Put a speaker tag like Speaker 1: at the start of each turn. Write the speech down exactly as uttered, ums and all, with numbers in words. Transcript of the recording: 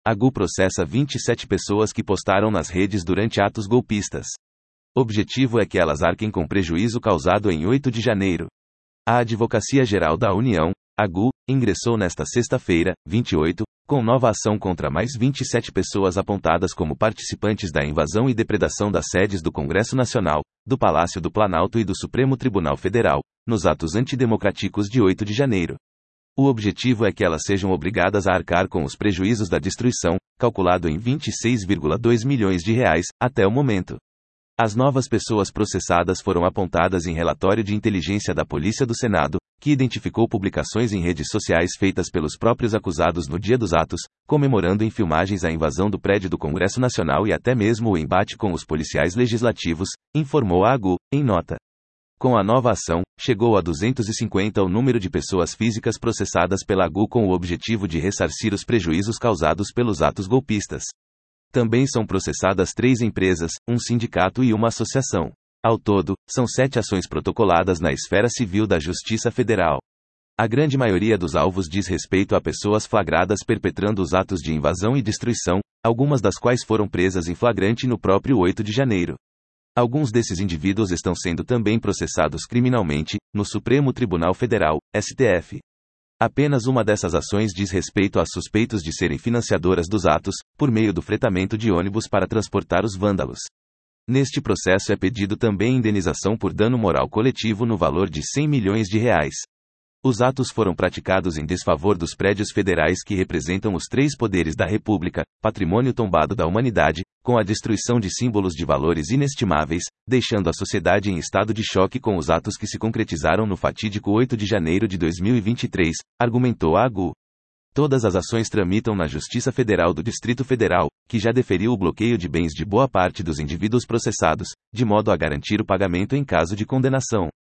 Speaker 1: A G U processa vinte e sete pessoas que postaram nas redes durante atos golpistas. Objetivo é que elas arquem com prejuízo causado em oito de janeiro. A Advocacia Geral da União, A G U, ingressou nesta sexta-feira, vinte e oito, com nova ação contra mais vinte e sete pessoas apontadas como participantes da invasão e depredação das sedes do Congresso Nacional, do Palácio do Planalto e do Supremo Tribunal Federal, nos atos antidemocráticos de oito de janeiro. O objetivo é que elas sejam obrigadas a arcar com os prejuízos da destruição, calculado em vinte e seis vírgula dois milhões de reais, até o momento. As novas pessoas processadas foram apontadas em relatório de inteligência da Polícia do Senado, que identificou publicações em redes sociais feitas pelos próprios acusados no dia dos atos, comemorando em filmagens a invasão do prédio do Congresso Nacional e até mesmo o embate com os policiais legislativos, informou a A G U, em nota. Com a nova ação, chegou a duzentos e cinquenta o número de pessoas físicas processadas pela A G U com o objetivo de ressarcir os prejuízos causados pelos atos golpistas. Também são processadas três empresas, um sindicato e uma associação. Ao todo, são sete ações protocoladas na esfera civil da Justiça Federal. A grande maioria dos alvos diz respeito a pessoas flagradas perpetrando os atos de invasão e destruição, algumas das quais foram presas em flagrante no próprio oito de janeiro. Alguns desses indivíduos estão sendo também processados criminalmente, no Supremo Tribunal Federal, S T F. Apenas uma dessas ações diz respeito a suspeitos de serem financiadoras dos atos, por meio do fretamento de ônibus para transportar os vândalos. Neste processo é pedido também indenização por dano moral coletivo no valor de cem milhões de reais. Os atos foram praticados em desfavor dos prédios federais que representam os três poderes da República, patrimônio tombado da humanidade, com a destruição de símbolos de valores inestimáveis, deixando a sociedade em estado de choque com os atos que se concretizaram no fatídico oito de janeiro de dois mil e vinte e três, argumentou a A G U. Todas as ações tramitam na Justiça Federal do Distrito Federal, que já deferiu o bloqueio de bens de boa parte dos indivíduos processados, de modo a garantir o pagamento em caso de condenação.